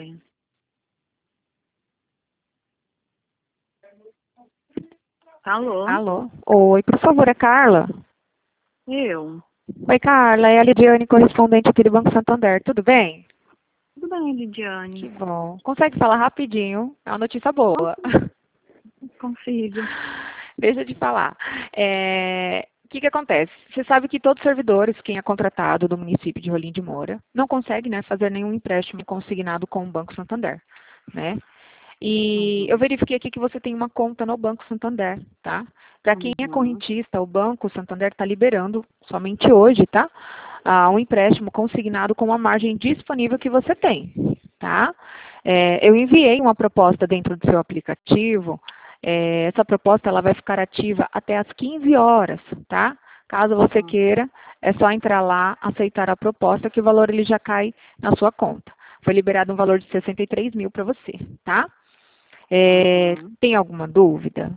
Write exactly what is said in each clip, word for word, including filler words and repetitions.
Oi. Alô? Alô? Oi, por favor, é Carla? Eu? Oi, Carla, é a Lidiane, correspondente aqui do Banco Santander, tudo bem? Tudo bem, Que Lidiane? bom. Consegue falar rapidinho? É uma notícia boa. Consigo. Deixa eu te falar. É, O que que acontece? Você sabe que todos os servidores, quem é contratado do município de Rolim de Moura, não consegue, né, fazer nenhum empréstimo consignado com o Banco Santander, né? E eu Uhum. verifiquei aqui que você tem uma conta no Banco Santander, tá? Para quem é Uhum. correntista, o Banco Santander está liberando, somente hoje, tá? Ah, um empréstimo consignado com a margem disponível que você tem, tá? É, eu enviei uma proposta dentro do seu aplicativo. É, essa proposta ela vai ficar ativa até às quinze horas, tá? Caso você Uhum. queira, é só entrar lá, aceitar a proposta, que o valor ele já cai na sua conta. Foi liberado um valor de sessenta e três mil para você, tá? É, Uhum. tem alguma dúvida?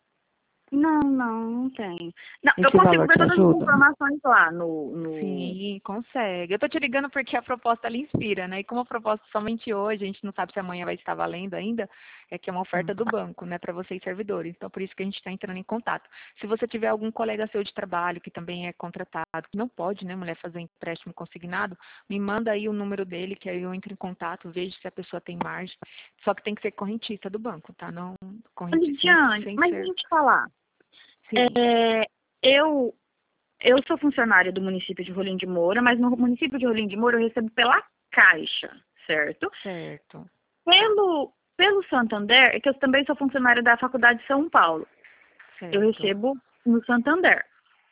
Não, não, não tem. Não, eu Esse consigo valor ver te todas as ajuda? informações lá no, no... Sim, consegue. Eu tô te ligando porque a proposta ela inspira, né? E como a proposta somente hoje, a gente não sabe se amanhã vai estar valendo ainda, é que é uma oferta do banco, né, para vocês servidores. Então, por isso que a gente está entrando em contato. Se você tiver algum colega seu de trabalho que também é contratado, que não pode, né, mulher, fazer um empréstimo consignado, me manda aí o número dele, que aí eu entro em contato, vejo se a pessoa tem margem. Só que tem que ser correntista do banco, tá? Não correntista sem, Lidiane, sem mas deixa ser. eu te falar. Sim, É, eu, eu sou funcionária do município de Rolim de Moura, mas no município de Rolim de Moura eu recebo pela Caixa, certo? certo. Pelo, pelo Santander, é que eu também sou funcionária da Faculdade de São Paulo. Eu Certo. recebo no Santander.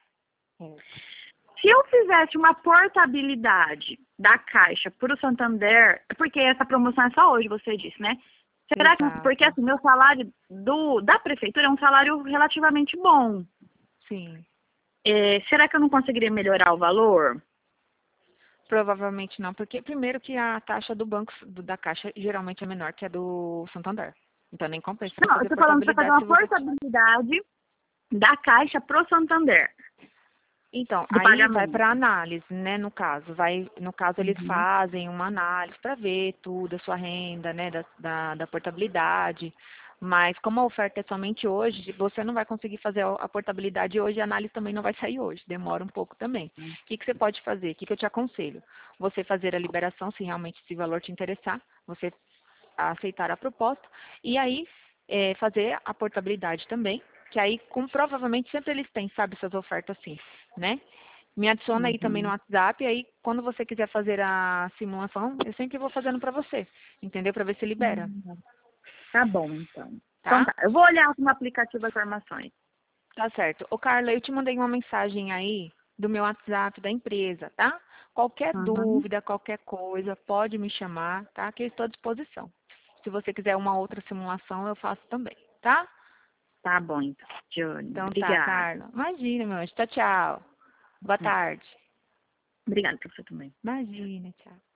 Certo. Se eu fizesse uma portabilidade da Caixa para o Santander, porque essa promoção é só hoje, você disse, né? Será que, porque Exato. assim, meu salário do, da prefeitura é um salário relativamente bom. Sim. É, será que eu não conseguiria melhorar o valor? Provavelmente não, porque primeiro que a taxa do banco do- da Caixa geralmente é menor que a do Santander. Então nem compensa Não, eu fazer estou falando para fazer portabilidade uma se você. portabilidade da Caixa pro Santander, Então, do aí vai para pagamento. análise, né, no caso. Vai, no caso, eles Uhum. fazem uma análise para ver tudo, a sua renda, né, da, da, da portabilidade. Mas como a oferta é somente hoje, você não vai conseguir fazer a a portabilidade hoje e a análise também não vai sair hoje. Demora um pouco também. O que, que você pode fazer? O que, que eu te aconselho? Você fazer a liberação, se realmente esse valor te interessar, você aceitar a proposta, e aí é, fazer a portabilidade também, que aí com, provavelmente sempre eles têm, sabe, essas ofertas assim, né? Me adiciona aí também no Uhum. WhatsApp, e aí quando você quiser fazer a simulação, eu sempre vou fazendo para você, entendeu? Para ver se libera, Uhum. Tá bom, então. Então tá? tá, eu vou olhar no aplicativo as informações. Tá certo. Ô, Carla, eu te mandei uma mensagem aí do meu WhatsApp da empresa, tá? Qualquer Uhum. dúvida, qualquer coisa, pode me chamar, tá? Que eu estou à disposição. Se você quiser uma outra simulação, eu faço também, tá? Tá bom, então, Johnny. Então tá, Obrigada. Carla. Imagina, meu anjo. Tchau, tchau. Boa Hum. tarde. Obrigada pra você também. Imagina, tchau.